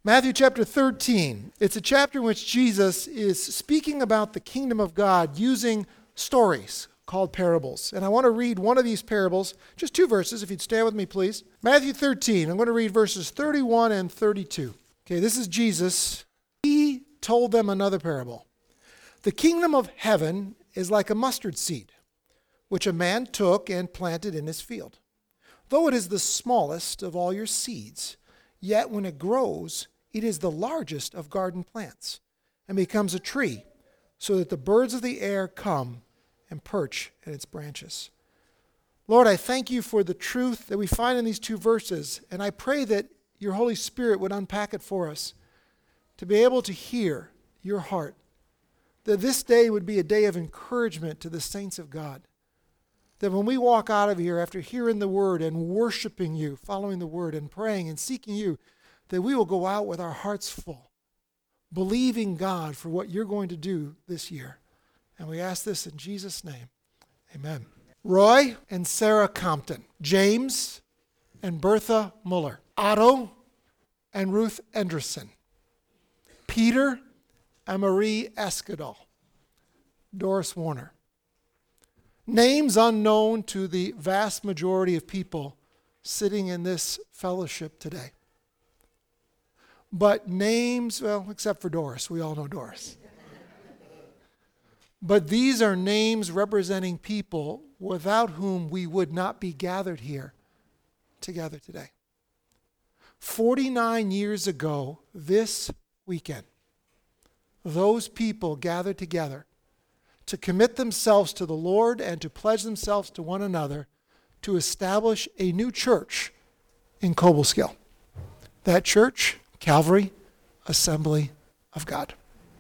Matthew chapter 13. It's a chapter in which Jesus is speaking about the kingdom of God using stories called parables. And I want to read one of these parables, just 2 verses, if you'd stand with me, please. Matthew 13, I'm going to read verses 31 and 32. Okay, this is Jesus. He told them another parable. The kingdom of heaven is like a mustard seed, which a man took and planted in his field. Though it is the smallest of all your seeds, yet when it grows, it is the largest of garden plants and becomes a tree, so that the birds of the air come and perch in its branches. Lord, I thank you for the truth that we find in these 2 verses, and I pray that your Holy Spirit would unpack it for us to be able to hear your heart, that this day would be a day of encouragement to the saints of God, that when we walk out of here after hearing the word and worshiping you, following the word and praying and seeking you, that we will go out with our hearts full, believing God for what you're going to do this year. And we ask this in Jesus' name. Amen. Roy and Sarah Compton, James and Bertha Muller, Otto and Ruth Enderson, Peter and Marie Escadal, Doris Warner. Names unknown to the vast majority of people sitting in this fellowship today. But names, well, except for Doris. We all know Doris. But these are names representing people without whom we would not be gathered here together today. 49 years ago, this weekend, those people gathered together to commit themselves to the Lord and to pledge themselves to one another to establish a new church in Cobleskill. That church, Calvary Assembly of God.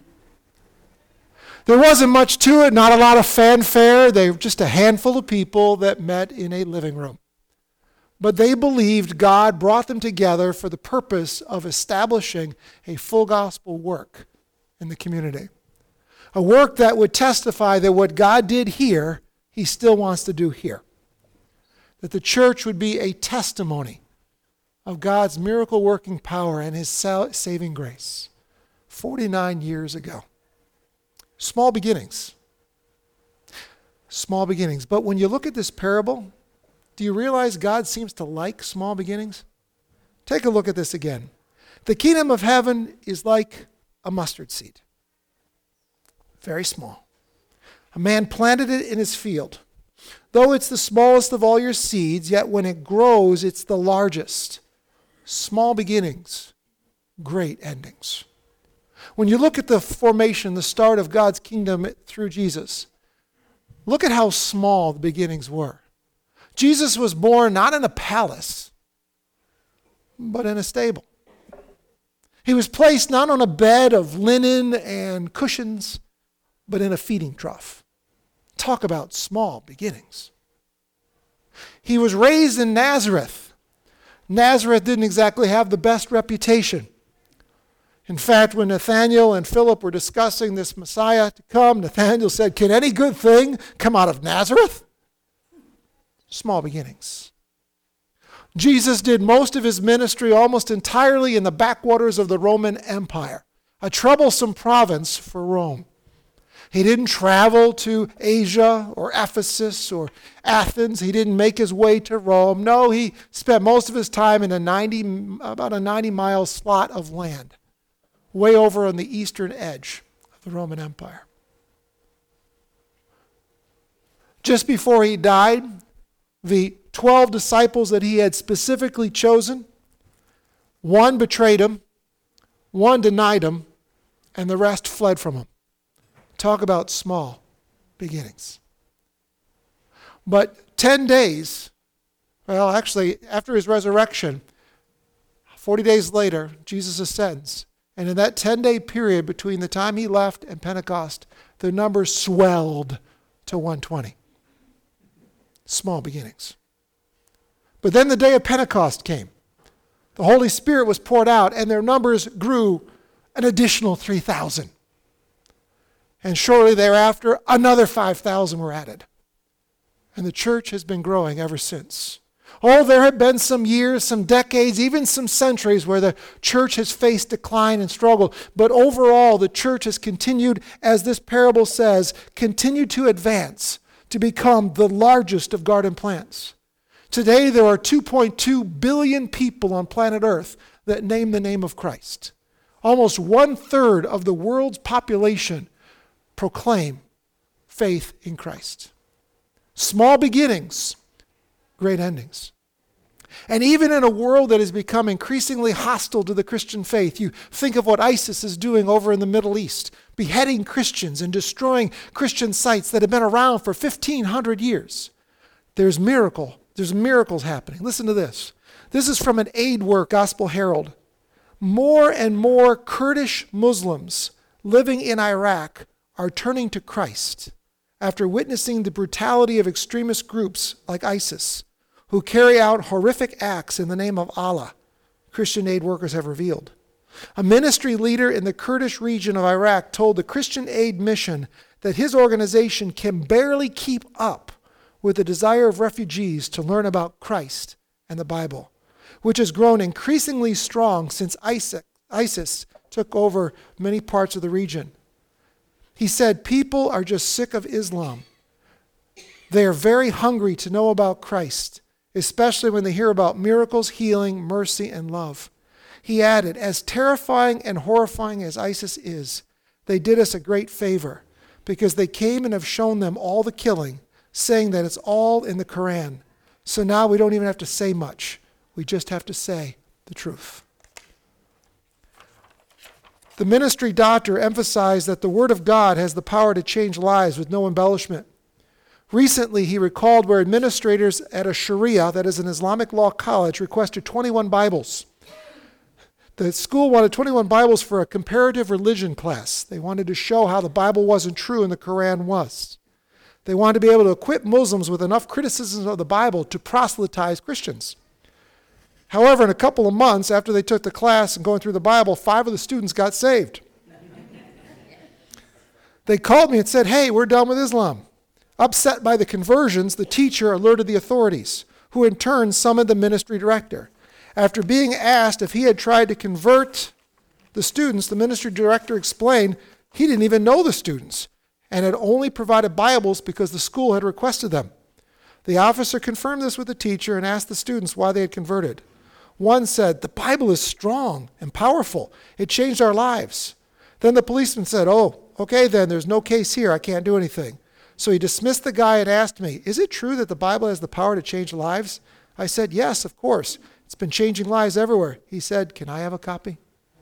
There wasn't much to it, not a lot of fanfare. They were just a handful of people that met in a living room. But they believed God brought them together for the purpose of establishing a full gospel work in the community. A work that would testify that what God did here, he still wants to do here. That the church would be a testimony of God's miracle-working power and his saving grace. 49 years ago. Small beginnings. Small beginnings. But when you look at this parable, do you realize God seems to like small beginnings? Take a look at this again. The kingdom of heaven is like a mustard seed. Very small. A man planted it in his field. Though it's the smallest of all your seeds, yet when it grows, it's the largest. Small beginnings, great endings. When you look at the formation, the start of God's kingdom through Jesus, look at how small the beginnings were. Jesus was born not in a palace, but in a stable. He was placed not on a bed of linen and cushions, but in a feeding trough. Talk about small beginnings. He was raised in Nazareth. Nazareth didn't exactly have the best reputation. In fact, when Nathanael and Philip were discussing this Messiah to come, Nathanael said, "Can any good thing come out of Nazareth?" Small beginnings. Jesus did most of his ministry almost entirely in the backwaters of the Roman Empire, a troublesome province for Rome. He didn't travel to Asia or Ephesus or Athens. He didn't make his way to Rome. No, he spent most of his time in about a 90-mile slot of land, way over on the eastern edge of the Roman Empire. Just before he died, the 12 disciples that he had specifically chosen, one betrayed him, one denied him, and the rest fled from him. Talk about small beginnings. But 10 days, well, actually, after his resurrection, 40 days later, Jesus ascends. And in that 10-day period between the time he left and Pentecost, the number swelled to 120. Small beginnings. But then the day of Pentecost came. The Holy Spirit was poured out, and their numbers grew an additional 3,000. And shortly thereafter, another 5,000 were added. And the church has been growing ever since. Oh, there have been some years, some decades, even some centuries where the church has faced decline and struggle. But overall, the church has continued, as this parable says, continued to advance to become the largest of garden plants. Today, there are 2.2 billion people on planet Earth that name the name of Christ. Almost 1/3 of the world's population proclaim faith in Christ. Small beginnings, great endings. And even in a world that has become increasingly hostile to the Christian faith, you think of what ISIS is doing over in the Middle East, beheading Christians and destroying Christian sites that have been around for 1,500 years. There's miracles happening. Listen to this. This is from an aid work, Gospel Herald. More and more Kurdish Muslims living in Iraq are turning to Christ after witnessing the brutality of extremist groups like ISIS, who carry out horrific acts in the name of Allah, Christian aid workers have revealed. A ministry leader in the Kurdish region of Iraq told the Christian Aid Mission that his organization can barely keep up with the desire of refugees to learn about Christ and the Bible, which has grown increasingly strong since ISIS took over many parts of the region. He said, people are just sick of Islam. They are very hungry to know about Christ, especially when they hear about miracles, healing, mercy, and love. He added, as terrifying and horrifying as ISIS is, they did us a great favor because they came and have shown them all the killing, saying that it's all in the Quran. So now we don't even have to say much. We just have to say the truth. The ministry doctor emphasized that the Word of God has the power to change lives with no embellishment. Recently, he recalled where administrators at a Sharia, that is an Islamic law college, requested 21 Bibles. The school wanted 21 Bibles for a comparative religion class. They wanted to show how the Bible wasn't true and the Quran was. They wanted to be able to equip Muslims with enough criticisms of the Bible to proselytize Christians. However, in a couple of months after they took the class and going through the Bible, 5 of the students got saved. They called me and said, hey, we're done with Islam. Upset by the conversions, the teacher alerted the authorities, who in turn summoned the ministry director. After being asked if he had tried to convert the students, the ministry director explained he didn't even know the students and had only provided Bibles because the school had requested them. The officer confirmed this with the teacher and asked the students why they had converted. One said, the Bible is strong and powerful. It changed our lives. Then the policeman said, oh, okay then, there's no case here. I can't do anything. So he dismissed the guy and asked me, is it true that the Bible has the power to change lives? I said, yes, of course. It's been changing lives everywhere. He said, can I have a copy?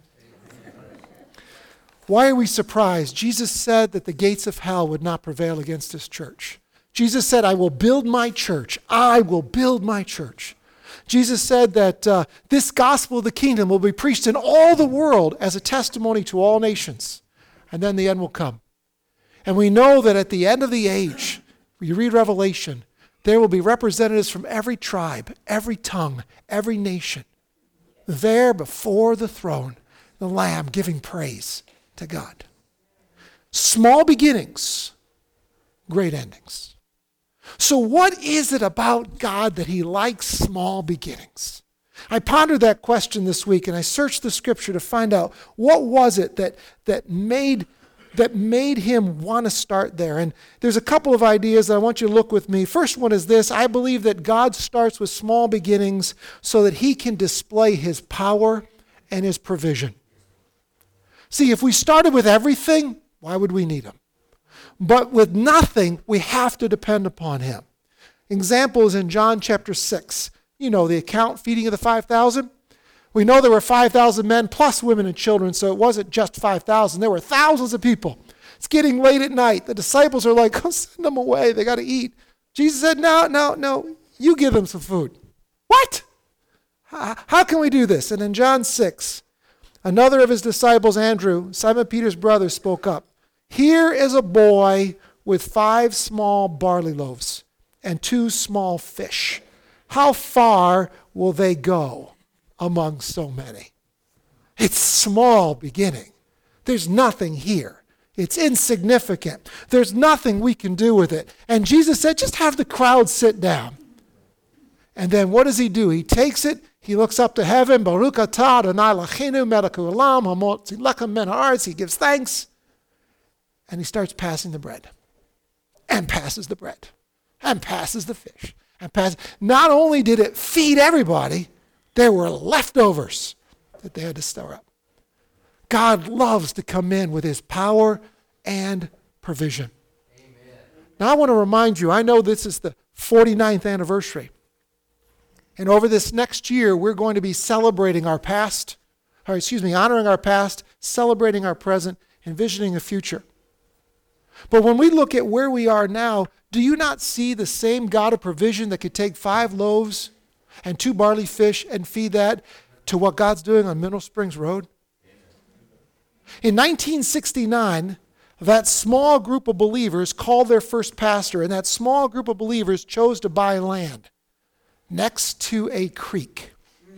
Why are we surprised? Jesus said that the gates of hell would not prevail against his church. Jesus said, I will build my church. I will build my church. Jesus said that this gospel of the kingdom will be preached in all the world as a testimony to all nations. And then the end will come. And we know that at the end of the age, you read Revelation, there will be representatives from every tribe, every tongue, every nation, there before the throne, the Lamb giving praise to God. Small beginnings, great endings. So what is it about God that he likes small beginnings? I pondered that question this week and I searched the scripture to find out what was it that made him want to start there. And there's a couple of ideas that I want you to look with me. First one is this. I believe that God starts with small beginnings so that he can display his power and his provision. See, if we started with everything, why would we need him? But with nothing, we have to depend upon him. Example is in John chapter 6. You know the account, feeding of the 5,000. We know there were 5,000 men plus women and children, so it wasn't just 5,000. There were thousands of people. It's getting late at night. The disciples are like, go send them away. They got to eat. Jesus said, no, you give them some food. What? How can we do this? And in John 6, another of his disciples, Andrew, Simon Peter's brother, spoke up. Here is a boy with 5 small barley loaves and 2 small fish. How far will they go among so many? It's small beginning. There's nothing here. It's insignificant. There's nothing we can do with it. And Jesus said, just have the crowd sit down. And then what does he do? He takes it, he looks up to heaven, Baruch atah Adonai Eloheinu melech haolam hamotzi lechem min haaretz. He gives thanks, and he starts passing the bread, and passes the bread, and passes the fish, and passes. Not only did it feed everybody, there were leftovers that they had to store up. God loves to come in with his power and provision. Amen. Now I want to remind you, I know this is the 49th anniversary. And over this next year, we're going to be celebrating our past, honoring our past, celebrating our present, envisioning the future. But when we look at where we are now, do you not see the same God of provision that could take 5 loaves and 2 barley fish and feed that to what God's doing on Mineral Springs Road? In 1969, that small group of believers called their first pastor, and that small group of believers chose to buy land next to a creek.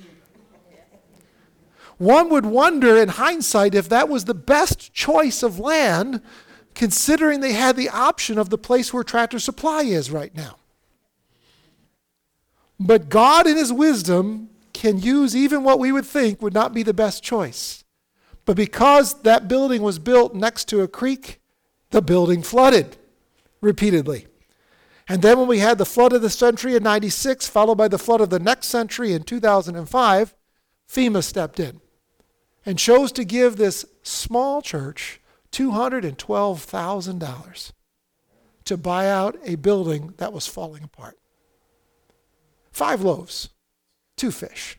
One would wonder in hindsight if that was the best choice of land, considering they had the option of the place where Tractor Supply is right now. But God in his wisdom can use even what we would think would not be the best choice. But because that building was built next to a creek, the building flooded repeatedly. And then when we had the flood of the century in 96, followed by the flood of the next century in 2005, FEMA stepped in and chose to give this small church $212,000 to buy out a building that was falling apart. 5 loaves, 2 fish,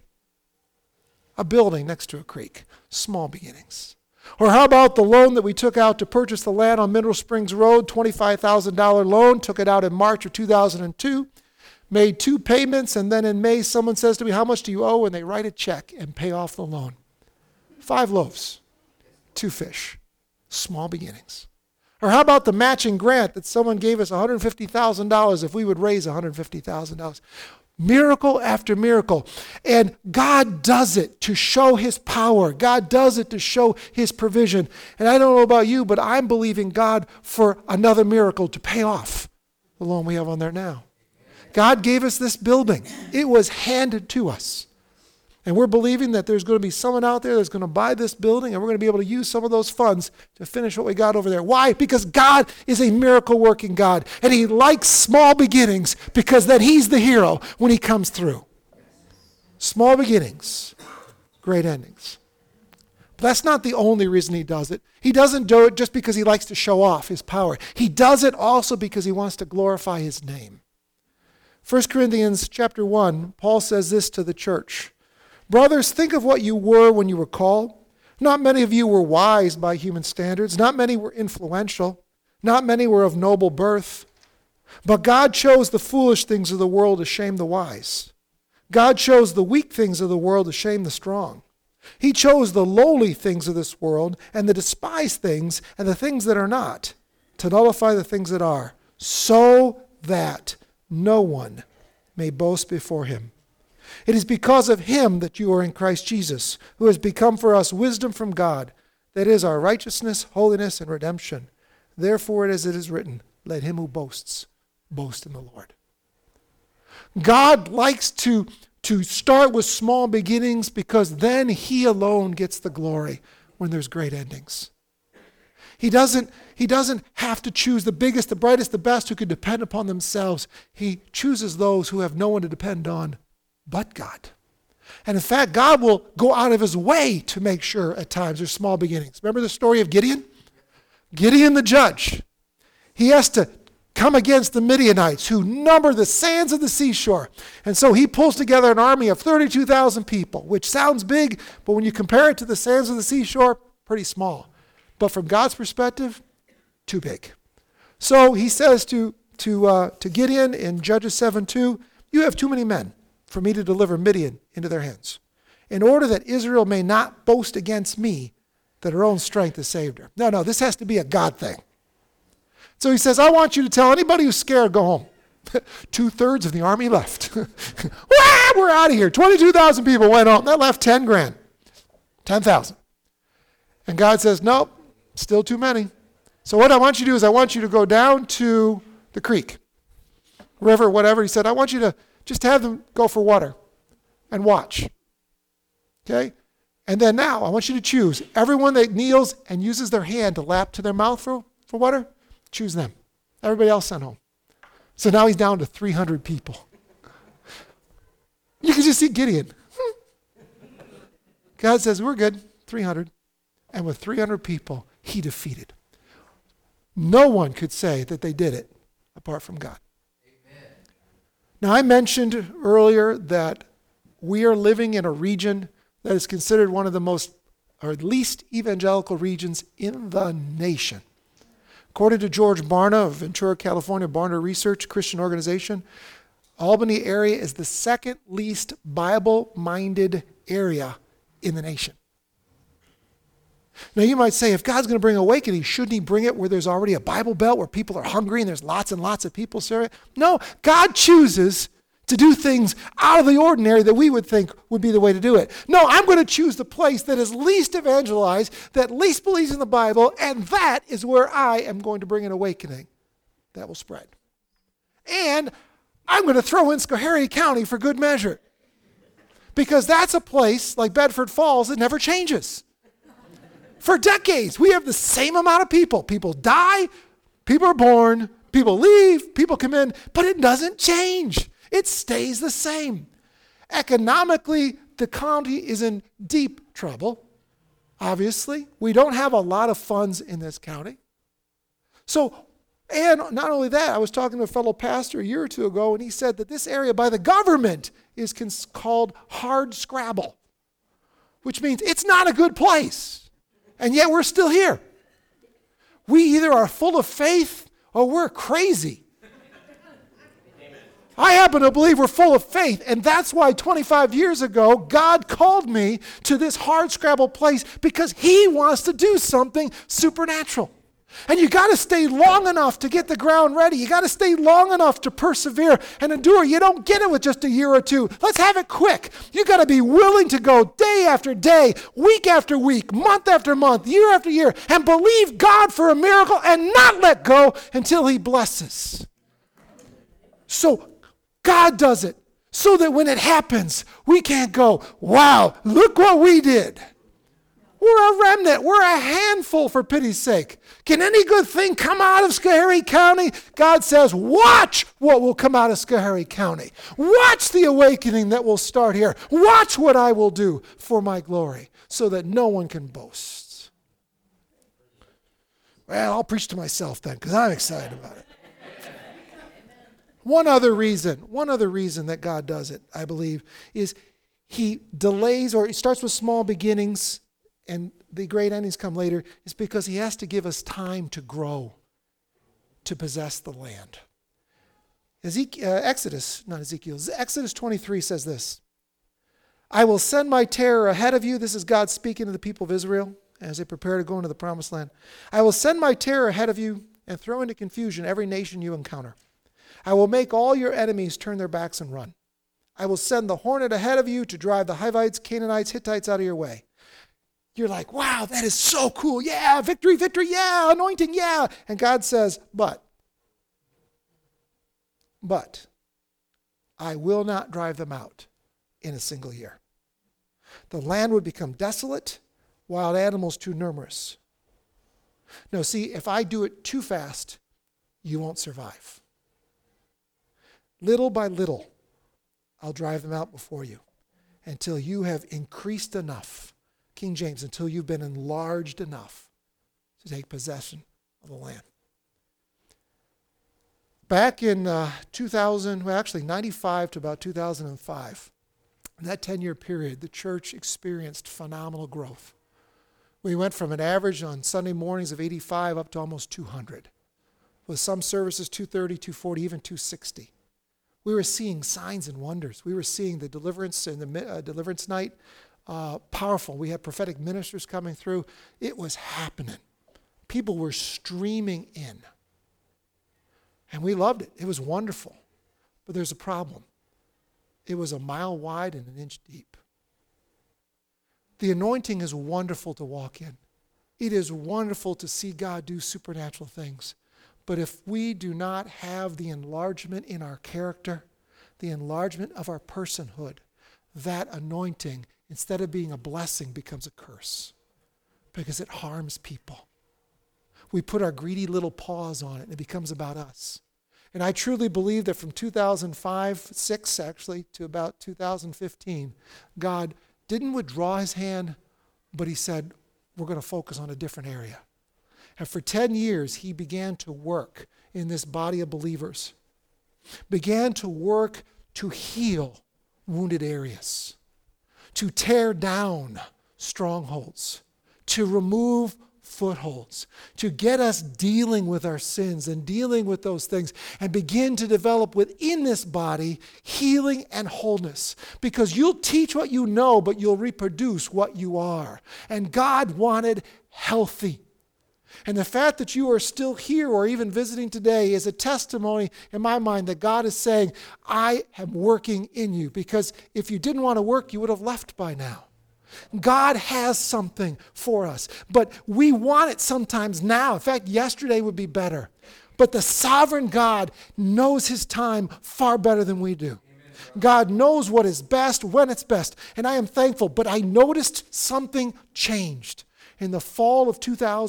a building next to a creek, small beginnings. Or how about the loan that we took out to purchase the land on Mineral Springs Road, $25,000 loan, took it out in March of 2002, made 2 payments, and then in May someone says to me, how much do you owe? And they write a check and pay off the loan. 5 loaves, 2 fish, small beginnings. Or how about the matching grant that someone gave us $150,000 if we would raise $150,000? Miracle after miracle. And God does it to show his power. God does it to show his provision. And I don't know about you, but I'm believing God for another miracle to pay off the loan we have on there now. God gave us this building. It was handed to us. And we're believing that there's going to be someone out there that's going to buy this building, and we're going to be able to use some of those funds to finish what we got over there. Why? Because God is a miracle-working God, and he likes small beginnings because then he's the hero when he comes through. Small beginnings, great endings. But that's not the only reason he does it. He doesn't do it just because he likes to show off his power. He does it also because he wants to glorify his name. 1 Corinthians chapter 1, Paul says this to the church. Brothers, think of what you were when you were called. Not many of you were wise by human standards. Not many were influential. Not many were of noble birth. But God chose the foolish things of the world to shame the wise. God chose the weak things of the world to shame the strong. He chose the lowly things of this world and the despised things and the things that are not to nullify the things that are, so that no one may boast before him. It is because of him that you are in Christ Jesus, who has become for us wisdom from God, that is our righteousness, holiness, and redemption. Therefore, as it is written, let him who boasts, boast in the Lord. God likes to start with small beginnings because then he alone gets the glory when there's great endings. He doesn't have to choose the biggest, the brightest, the best who can depend upon themselves. He chooses those who have no one to depend on but God. And in fact, God will go out of his way to make sure at times there's small beginnings. Remember the story of Gideon? Gideon the judge. He has to come against the Midianites who number the sands of the seashore. And so he pulls together an army of 32,000 people, which sounds big, but when you compare it to the sands of the seashore, pretty small. But from God's perspective, too big. So he says to Gideon in Judges 7:2, you have too many men for me to deliver Midian into their hands, in order that Israel may not boast against me that her own strength has saved her. No, this has to be a God thing. So he says, I want you to tell anybody who's scared, go home. 2/3 of the army left. We're out of here. 22,000 people went home. That left 10 grand. 10,000. And God says, nope, still too many. So what I want you to do is I want you to go down to the creek, river, whatever. He said, I want you to Just have them go for water and watch. Okay? And then now, I want you to choose. Everyone that kneels and uses their hand to lap to their mouth for water, choose them. Everybody else sent home. So now he's down to 300 people. You can just see Gideon. God says, we're good, 300. And with 300 people, he defeated. No one could say that they did it apart from God. Amen. Now, I mentioned earlier that we are living in a region that is considered one of the most, or least evangelical regions in the nation. According to George Barna of Ventura, California, Barna Research, Christian organization, Albany area is the second least Bible-minded area in the nation. Now you might say, if God's going to bring awakening, shouldn't he bring it where there's already a Bible Belt, where people are hungry and there's lots and lots of people serving? No, God chooses to do things out of the ordinary that we would think would be the way to do it. No, I'm going to choose the place that is least evangelized, that least believes in the Bible, and that is where I am going to bring an awakening that will spread. And I'm going to throw in Schoharie County for good measure, because that's a place like Bedford Falls that never changes. For decades, we have the same amount of people. People die, people are born, people leave, people come in, but it doesn't change. It stays the same. Economically, the county is in deep trouble, obviously. We don't have a lot of funds in this county. So, and not only that, I was talking to a fellow pastor a year or two ago, and he said that this area by the government is called hard scrabble, which means it's not a good place. And yet we're still here. We either are full of faith or we're crazy. I happen to believe we're full of faith, and that's why 25 years ago, God called me to this hardscrabble place, because he wants to do something supernatural. And you got to stay long enough to get the ground ready. You got to stay long enough to persevere and endure. You don't get it with just a year or two. Let's have it quick. You got to be willing to go day after day, week after week, month after month, year after year, and believe God for a miracle and not let go until he blesses. So God does it so that when it happens, we can't go, wow, look what we did. We're a remnant. We're a handful, for pity's sake. Can any good thing come out of Schoharie County? God says, watch what will come out of Schoharie County. Watch the awakening that will start here. Watch what I will do for my glory, so that no one can boast. Well, I'll preach to myself then, because I'm excited about it. One other reason that God does it, I believe, is he delays, or he starts with small beginnings and the great endings come later, is because he has to give us time to grow, to possess the land. Exodus 23 says this: I will send my terror ahead of you. This is God speaking to the people of Israel as they prepare to go into the promised land. I will send my terror ahead of you and throw into confusion every nation you encounter. I will make all your enemies turn their backs and run. I will send the hornet ahead of you to drive the Hivites, Canaanites, Hittites out of your way. You're like, wow, that is so cool. Yeah, victory, victory, yeah, anointing, yeah. And God says, but I will not drive them out in a single year. The land would become desolate, wild animals too numerous. No, see, if I do it too fast, you won't survive. Little by little, I'll drive them out before you until you have increased enough. King James, until you've been enlarged enough to take possession of the land. Back in 95 to about 2005, in that 10-year period, the church experienced phenomenal growth. We went from an average on Sunday mornings of 85 up to almost 200. With some services 230, 240, even 260. We were seeing signs and wonders. We were seeing the deliverance and the deliverance night powerful. We had prophetic ministers coming through. It was happening. People were streaming in. And we loved it. It was wonderful. But there's a problem. It was a mile wide and an inch deep. The anointing is wonderful to walk in. It is wonderful to see God do supernatural things. But if we do not have the enlargement in our character, the enlargement of our personhood, that anointing, instead of being a blessing, becomes a curse because it harms people. We put our greedy little paws on it and it becomes about us. And I truly believe that from 2006 actually, to about 2015, God didn't withdraw his hand, but he said, we're going to focus on a different area. And for 10 years, he began to work in this body of believers, began to work to heal wounded areas, to tear down strongholds, to remove footholds, to get us dealing with our sins and dealing with those things and begin to develop within this body healing and wholeness. Because you'll teach what you know, but you'll reproduce what you are. And God wanted healthy. And the fact that you are still here or even visiting today is a testimony in my mind that God is saying, I am working in you. Because if you didn't want to work, you would have left by now. God has something for us, but we want it sometimes now. In fact, yesterday would be better. But the sovereign God knows his time far better than we do. God knows what is best, when it's best. And I am thankful, but I noticed something changed. In the fall of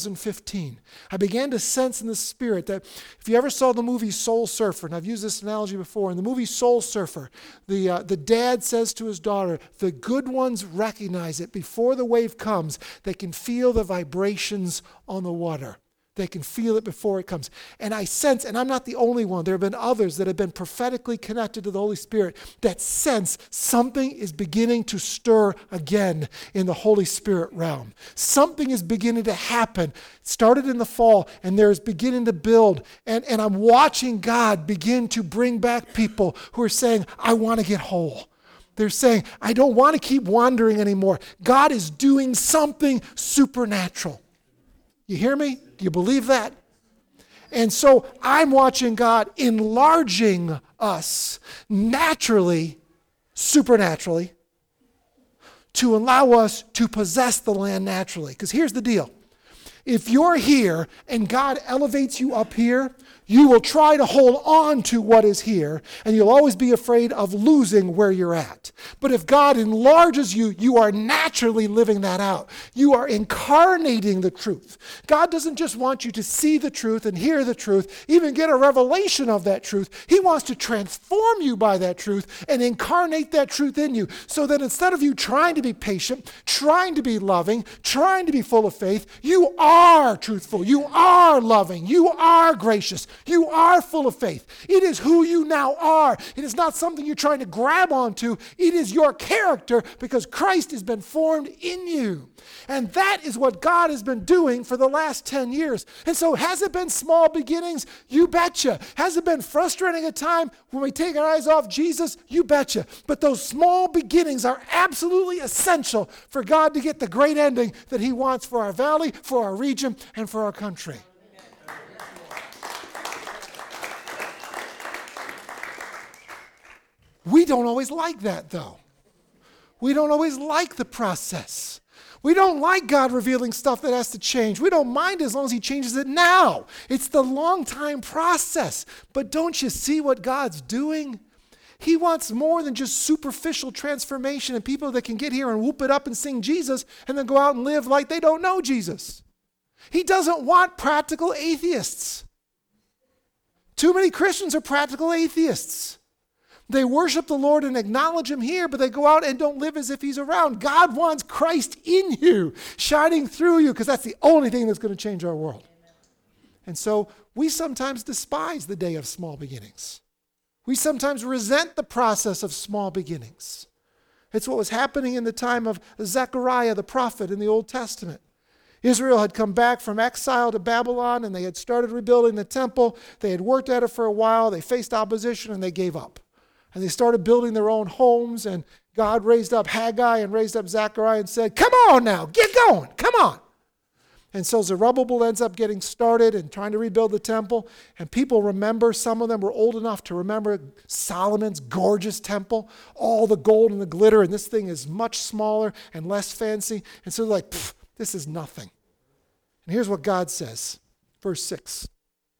2015, I began to sense in the spirit that if you ever saw the movie Soul Surfer, and I've used this analogy before, in the movie Soul Surfer, the dad says to his daughter, the good ones recognize it. Before the wave comes, they can feel the vibrations on the water. They can feel it before it comes. And I sense, and I'm not the only one, there have been others that have been prophetically connected to the Holy Spirit that sense something is beginning to stir again in the Holy Spirit realm. Something is beginning to happen. It started in the fall, and there's beginning to build. And I'm watching God begin to bring back people who are saying, I want to get whole. They're saying, I don't want to keep wandering anymore. God is doing something supernatural. You hear me? Do you believe that? And so I'm watching God enlarging us naturally, supernaturally, to allow us to possess the land naturally. Because here's the deal. If you're here and God elevates you up here, you will try to hold on to what is here, and you'll always be afraid of losing where you're at. But if God enlarges you, you are naturally living that out. You are incarnating the truth. God doesn't just want you to see the truth and hear the truth, even get a revelation of that truth. He wants to transform you by that truth and incarnate that truth in you, so that instead of you trying to be patient, trying to be loving, trying to be full of faith, you are truthful, you are loving, you are gracious, you are full of faith. It is who you now are. It is not something you're trying to grab onto. It is your character because Christ has been formed in you. And that is what God has been doing for the last 10 years. And so has it been small beginnings? You betcha. Has it been frustrating at time when we take our eyes off Jesus? You betcha. But those small beginnings are absolutely essential for God to get the great ending that he wants for our valley, for our region, and for our country. We don't always like that, though. We don't always like the process. We don't like God revealing stuff that has to change. We don't mind as long as he changes it now. It's the long time process. But don't you see what God's doing? He wants more than just superficial transformation and people that can get here and whoop it up and sing Jesus and then go out and live like they don't know Jesus. He doesn't want practical atheists. Too many Christians are practical atheists. They worship the Lord and acknowledge him here, but they go out and don't live as if he's around. God wants Christ in you, shining through you, because that's the only thing that's going to change our world. And so we sometimes despise the day of small beginnings. We sometimes resent the process of small beginnings. It's what was happening in the time of Zechariah the prophet in the Old Testament. Israel had come back from exile to Babylon, and they had started rebuilding the temple. They had worked at it for a while. They faced opposition, and they gave up. And they started building their own homes, and God raised up Haggai and raised up Zechariah and said, come on now, get going, come on. And so Zerubbabel ends up getting started and trying to rebuild the temple. And people remember, some of them were old enough to remember Solomon's gorgeous temple, all the gold and the glitter, and this thing is much smaller and less fancy. And so they're like, this is nothing. And here's what God says, verse 6.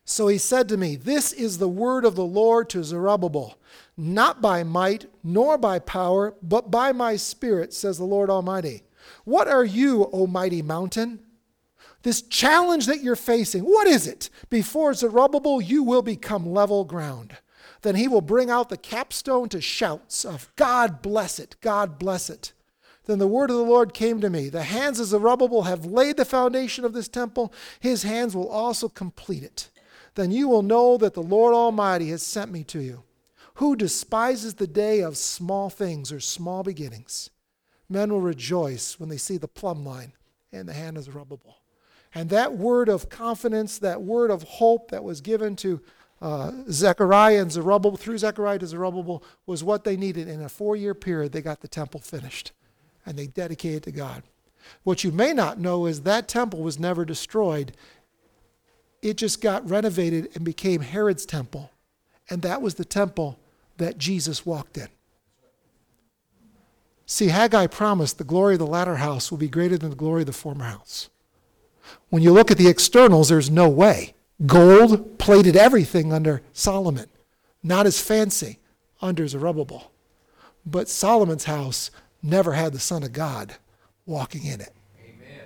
So he said to me, this is the word of the Lord to Zerubbabel. Not by might, nor by power, but by my Spirit, says the Lord Almighty. What are you, O mighty mountain? This challenge that you're facing, what is it? Before Zerubbabel, you will become level ground. Then he will bring out the capstone to shouts of, God bless it, God bless it. Then the word of the Lord came to me. The hands of Zerubbabel have laid the foundation of this temple. His hands will also complete it. Then you will know that the Lord Almighty has sent me to you. Who despises the day of small things or small beginnings? Men will rejoice when they see the plumb line in the hand of Zerubbabel. And that word of confidence, that word of hope that was given to Zechariah and Zerubbabel, through Zechariah to Zerubbabel, was what they needed. In a 4-year period, they got the temple finished. And they dedicated to God. What you may not know is that temple was never destroyed. It just got renovated and became Herod's temple. And that was the temple that Jesus walked in. See, Haggai promised the glory of the latter house will be greater than the glory of the former house. When you look at the externals, there's no way. Gold plated everything under Solomon. Not as fancy under Zerubbabel. But Solomon's house never had the Son of God walking in it. Amen.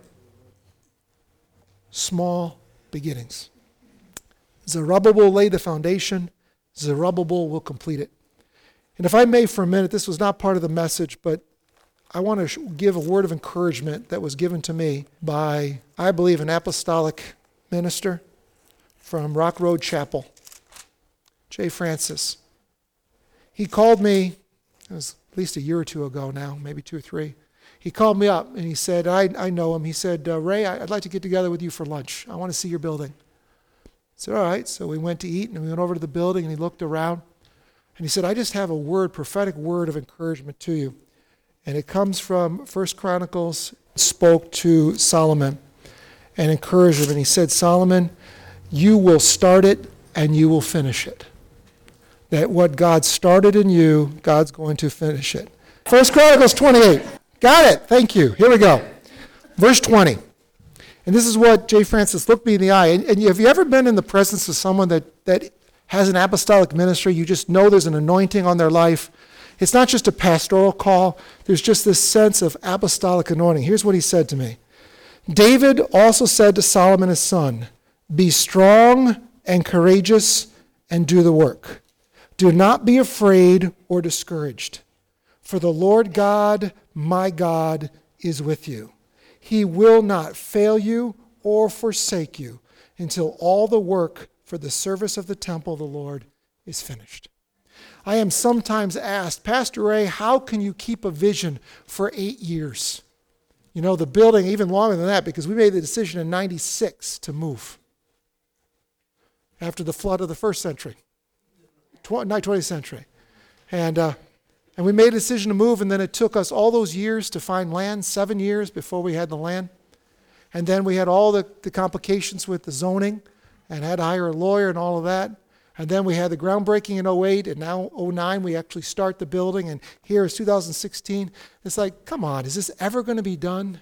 Small beginnings. Zerubbabel laid the foundation. Zerubbabel will complete it. And if I may for a minute, this was not part of the message, but I want to give a word of encouragement that was given to me by, I believe, an apostolic minister from Rock Road Chapel, Jay Francis. He called me, it was at least a year or two ago now, maybe 2 or 3. He called me up and he said, I know him. He said, Ray, I'd like to get together with you for lunch. I want to see your building. I said, all right. So we went to eat and we went over to the building and he looked around. And he said, I just have a word, prophetic word of encouragement to you. And it comes from 1 Chronicles, spoke to Solomon and encouraged him. And he said, Solomon, you will start it and you will finish it. That what God started in you, God's going to finish it. 1 Chronicles 28. Got it. Thank you. Here we go. Verse 20. And this is what Jay Francis looked me in the eye. And have you ever been in the presence of someone that has an apostolic ministry? You just know there's an anointing on their life. It's not just a pastoral call. There's just this sense of apostolic anointing. Here's what he said to me. David also said to Solomon his son, be strong and courageous and do the work. Do not be afraid or discouraged, for the Lord God, my God, is with you. He will not fail you or forsake you until all the work for the service of the temple of the Lord is finished. I am sometimes asked, Pastor Ray, how can you keep a vision for 8 years? You know, the building, even longer than that, because we made the decision in 96 to move after the flood of the first century, 20th century. And we made a decision to move, and then it took us all those years to find land, 7 years before we had the land. And then we had all the complications with the zoning and had to hire a lawyer and all of that. And then we had the groundbreaking in 08, and now 09 we actually start the building, and here is 2016. It's like, come on, is this ever going to be done?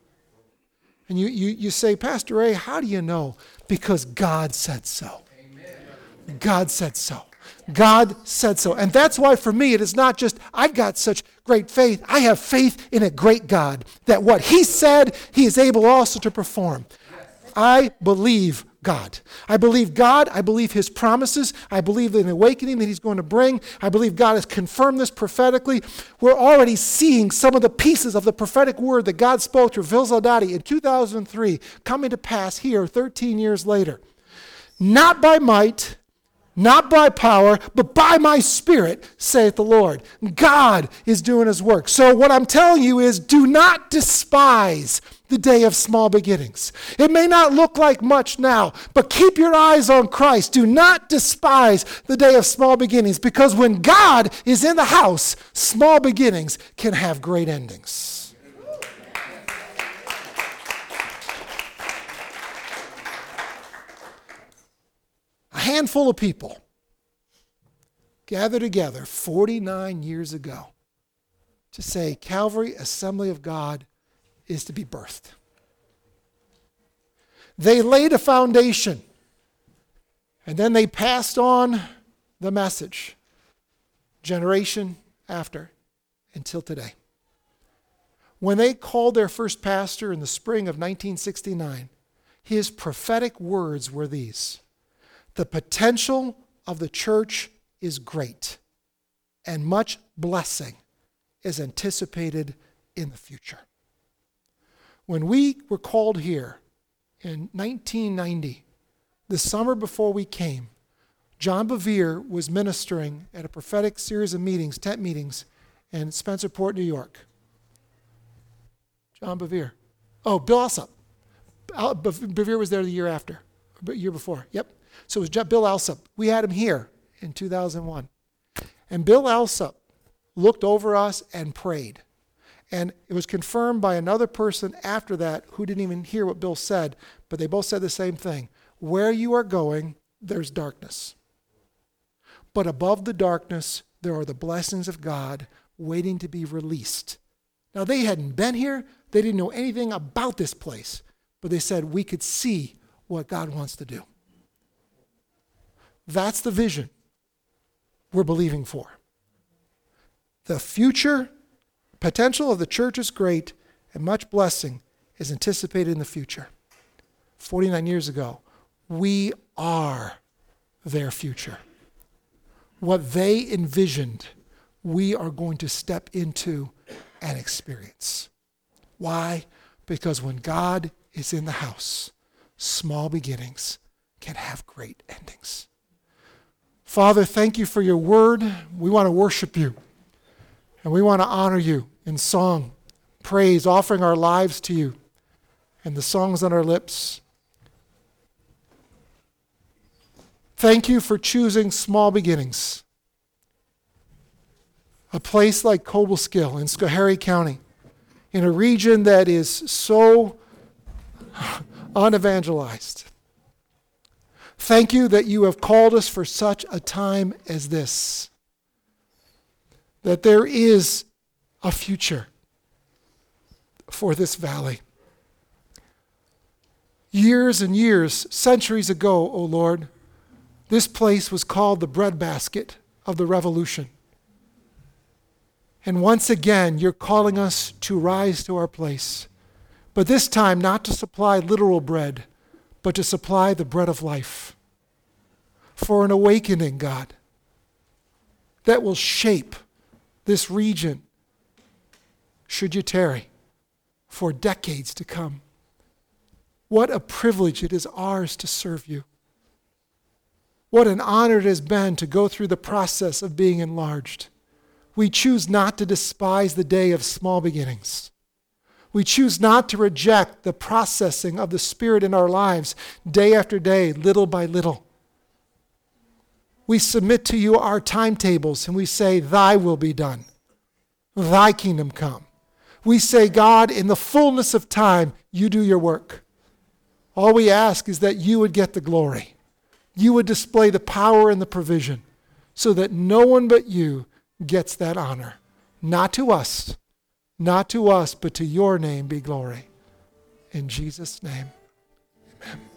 And you say, Pastor Ray, how do you know? Because God said so. Amen. God said so. God said so. And that's why for me it is not just, I've got such great faith. I have faith in a great God, that what he said, he is able also to perform. I believe God. I believe God. I believe his promises. I believe in the awakening that he's going to bring. I believe God has confirmed this prophetically. We're already seeing some of the pieces of the prophetic word that God spoke through Phil Zaldati in 2003 coming to pass here 13 years later. Not by might, not by power, but by my Spirit, saith the Lord. God is doing his work. So what I'm telling you is, do not despise the day of small beginnings. It may not look like much now, but keep your eyes on Christ. Do not despise the day of small beginnings, because when God is in the house, small beginnings can have great endings. A handful of people gathered together 49 years ago to say Calvary Assembly of God is to be birthed. They laid a foundation. And then they passed on the message, generation after, until today. When they called their first pastor in the spring of 1969, his prophetic words were these: "The potential of the church is great, and much blessing is anticipated in the future." When we were called here in 1990, the summer before we came, John Bevere was ministering at a prophetic series of meetings, tent meetings, in Spencerport, New York. John Bevere. Oh, Bill Alsop. Bevere was there the year after, year before. Yep. So it was Bill Alsop. We had him here in 2001. And Bill Alsop looked over us and prayed. And it was confirmed by another person after that who didn't even hear what Bill said, but they both said the same thing. Where you are going, there's darkness. But above the darkness, there are the blessings of God waiting to be released. Now, they hadn't been here. They didn't know anything about this place. But they said, we could see what God wants to do. That's the vision we're believing for. The future potential of the church is great, and much blessing is anticipated in the future. 49 years ago, we are their future. What they envisioned, we are going to step into and experience. Why? Because when God is in the house, small beginnings can have great endings. Father, thank you for your word. We want to worship you, and we want to honor you in song, praise, offering our lives to you, and the songs on our lips. Thank you for choosing small beginnings. A place like Cobleskill in Schoharie County, in a region that is so unevangelized. Thank you that you have called us for such a time as this. That there is a future for this valley. Years and years, centuries ago, O Lord, this place was called the breadbasket of the revolution. And once again, you're calling us to rise to our place. But this time, not to supply literal bread, but to supply the bread of life. For an awakening, God, that will shape this region, should you tarry, for decades to come. What a privilege it is ours to serve you. What an honor it has been to go through the process of being enlarged. We choose not to despise the day of small beginnings. We choose not to reject the processing of the Spirit in our lives day after day, little by little. We submit to you our timetables and we say, thy will be done. Thy kingdom come. We say, God, in the fullness of time, you do your work. All we ask is that you would get the glory. You would display the power and the provision so that no one but you gets that honor. Not to us, but to your name be glory. In Jesus' name, amen.